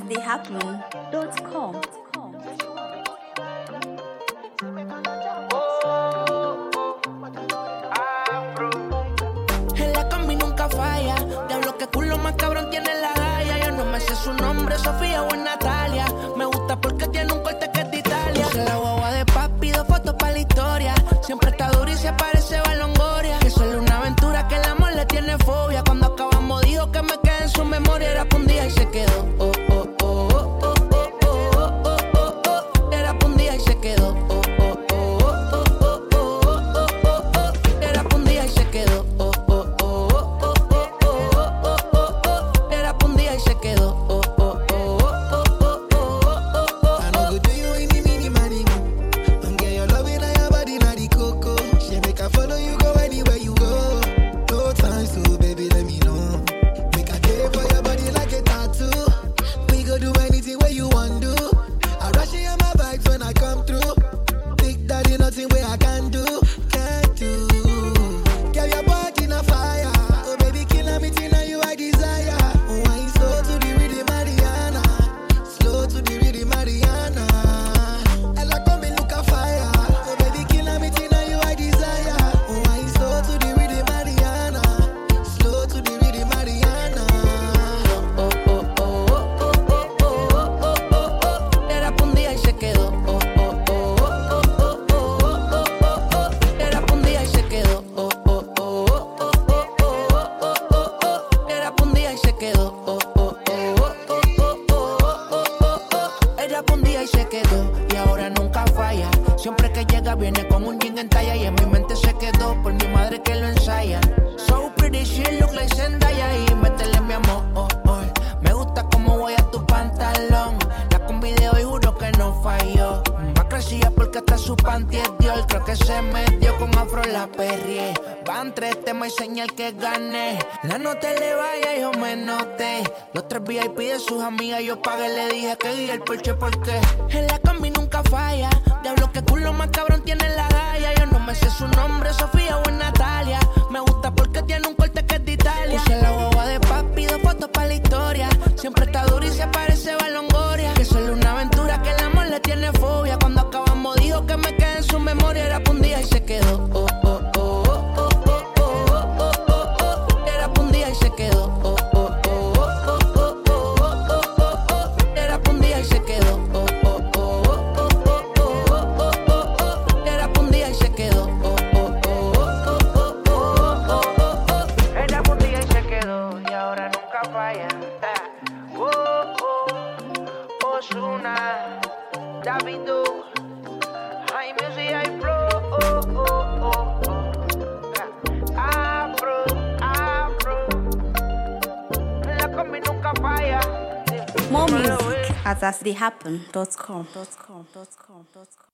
asastheyhappen.com. En la combi nunca falla. Diablo, que culo más cabrón tiene la galla. Yo no me sé su nombre, Sofía o es Natalia. Me gusta porque tiene un corte que es de Italia. Puse la guagua de papi, 2 fotos para la historia. Siempre está dura y se parece a Longoria. Que solo una aventura que el amor le tiene fobia. Cuando acabamos dijo que me quedé en su memoria. Era pa' un día y se quedó. Era pa' un día y se quedó. Era pa' un día y se quedó. Era pa' un día y se quedó. I know go do you any mini money. Don't get your love in your body, na the coco. She make I follow you go anywhere you go. No time, so baby, let me know. Make I care for your body like a tattoo. We go do anything where you want to. I rush in my vibes when I come through. Big daddy, nothing where I can do, can't do. Girl, your body in a fire. Oh baby, killing me till now you I desire. Oh, I ain't slow to the rhythm, Mariana. Slow to the rhythm, Mariana. Ella come and look a fire. Oh baby, killing me till now you I desire. Oh, I ain't slow to the rhythm, Mariana. Slow to the rhythm, Mariana. Era pa' un día y se quedó. Era pa' un día y se quedó. Era pa' un día y se quedó. Era pa' un día y se quedó. Y ahora nunca falla. Siempre que llega viene con un jean en talla. Y en mi mente se quedó por mi madre que lo ensaya. So pretty, she look like Zendaya. Y métele mi amor. Me gusta cómo voy a tu pantalón. La combi de hoy juro que no falló. Más crecía porque hasta su panty es Dior. Creo que se metió con afro la perrié. Van 3 temas y señal que gané. La no te le vaya, yo me noté. Los 3 VIP de sus amigas yo pagué. Le dije que guía el Porsche porque en la combi nunca falla. Diablo, que culo más cabrón tiene la galla. Yo no me sé su nombre, Sofía o es Natalia. Me gusta porque tiene un corte que es de Italia. Puse la guagua de papi, 2 fotos para la historia. Siempre está dura y se parece a Longoria. Que solo una aventura que el amor le tiene fobia. Cuando acabamos dijo que me quedé en su memoria. Era pa' un día y se quedó. Era pa' un día y se quedó. Era pa' un día y se quedó. Era pa' un día y se quedó. Era pa' un día y se quedó. Y ahora nunca falla. Ozuna, Davido, High Music, High Flow. Afro. La combi nunca falla. More music at asastheyhappen.com.